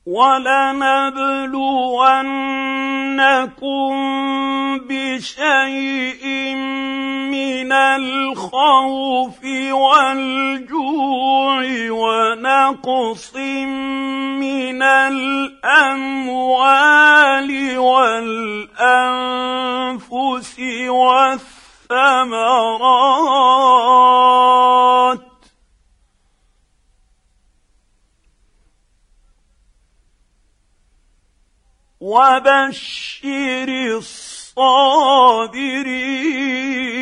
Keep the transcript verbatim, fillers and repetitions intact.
وَلَنَبْلُوَنَّكُم بِشَيْءٍ مِّنَ الْخَوْفِ وَالْجُوعِ وَنَقْصٍ مِّنَ الْأَمْوَالِ وَالْأَنفُسِ وَالثَّمَرَاتِ ۗ وَبَشِّرِ الصَّابِرِينَ.